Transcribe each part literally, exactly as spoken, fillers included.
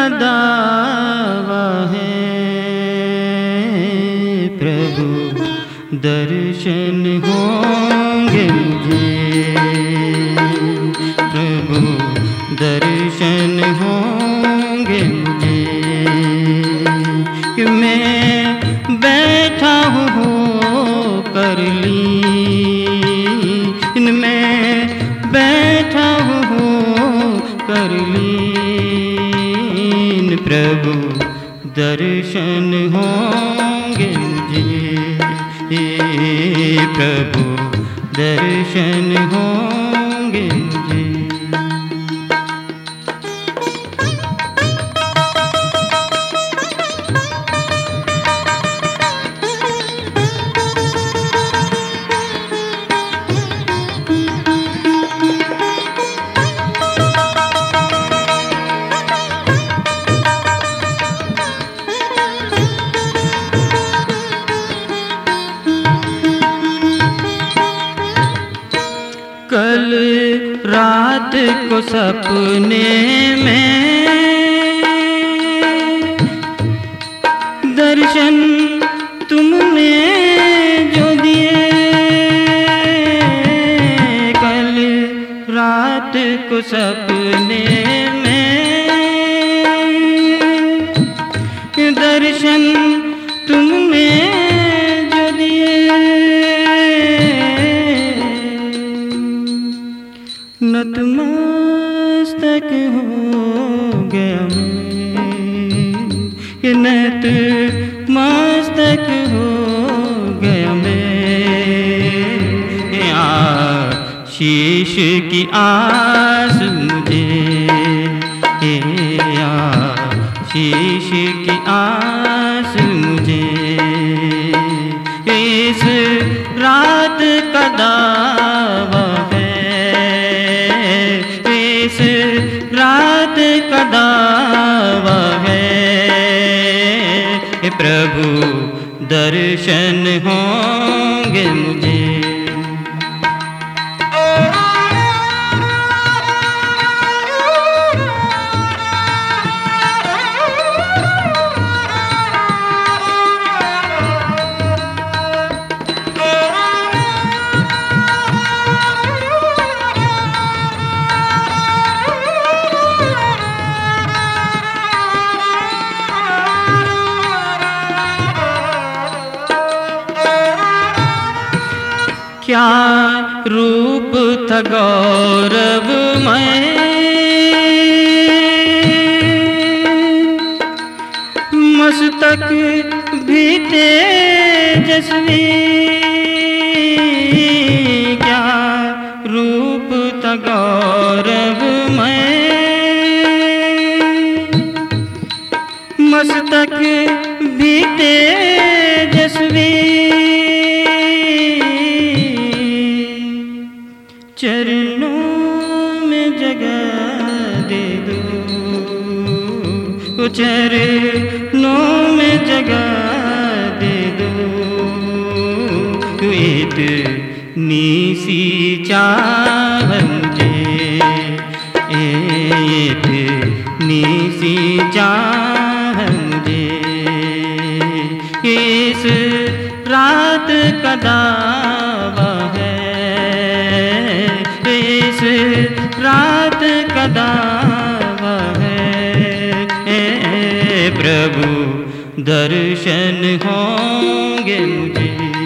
का दावा है प्रभु दर्शन होंगे मुझे, प्रभु दर्शन होंगे मुझे कि मैं बैठा हूँ कर लीन, मैं बैठा हूँ कर लीन प्रभु दर्शन होंगे मुझे, प्रभु दर्शन होंगे मुझे। कल रात को सपने में दर्शन तुमने जो दिए, कल रात को सपने में दर्शन तुमने जो दिए, नतमस्तक हो गया मैं, नतमस्तक हो गया मैं, आशीष की आस मुझे, आशीष की आस मुझे, इस रात का दावा रात का दावा है प्रभु दर्शन होंगे मुझे। क्या रूप था गौरवमय, मस्तक भी तेजस्वी, क्या रूप था गौरवमय, मस्तक भी तेजस्वी, चरणों में जगह दे दो, चरणों में जगह दे दो, इतनी सी चाह मुझे, इतनी सी चाह मुझे, इस रात का दावा है, इस रात का दावा है प्रभु दर्शन होंगे मुझे।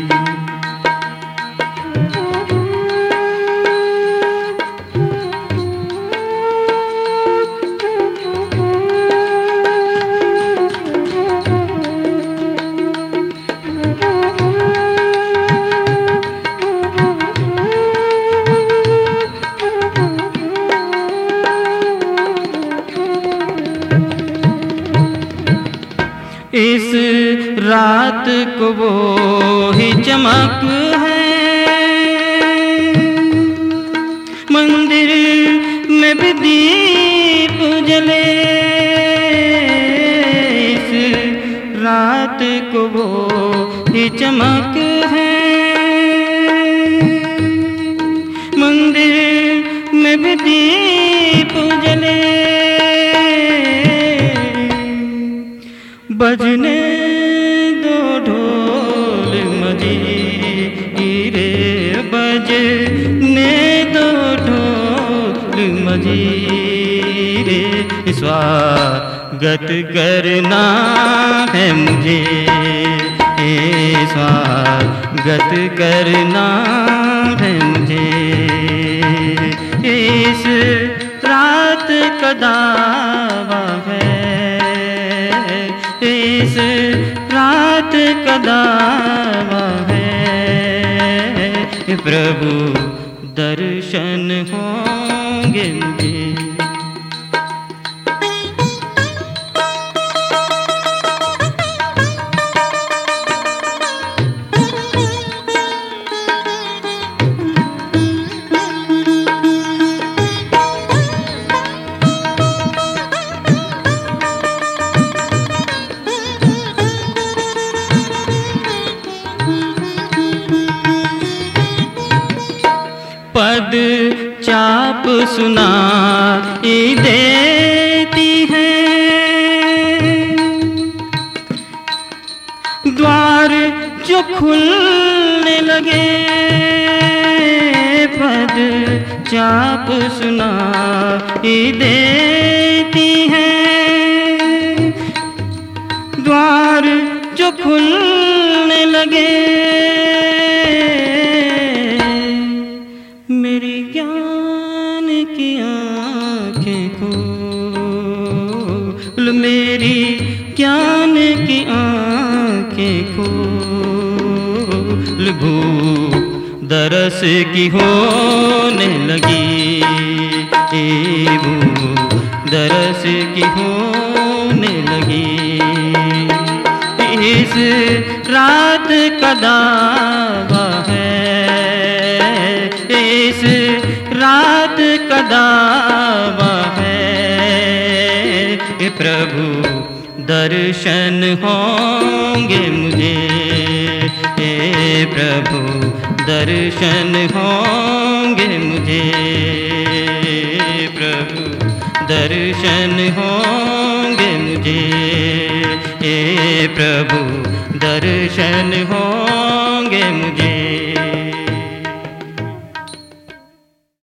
इस रात को वो ही चमक है, मंदिर में भी दीप जले, इस रात को वो ही चमक है, मंदिर में भी दीप जले, वजीरे स्वागत करना है मुझे, स्वागत करना है मुझे। इस रात का दावा है, इस रात का दावा है, प्रभु दर्शन होंगे मुझे। पद चाप सुना देती है, द्वार जो खुलने लगे, पद चाप सुना देती है, द्वार जो खुलने लगे, मेरी ज्ञान की आँखें खोल, मेरी ज्ञान की आँखें खोल, भूख दरस की होने लगी, भूख दरस की होने लगी। इस रात का दावा है, इस रात का दावा है, प्रभु दर्शन होंगे मुझे, प्रभु दर्शन होंगे मुझे, प्रभु दर्शन होंगे मुझे, प्रभु दर्शन होंगे मुझे।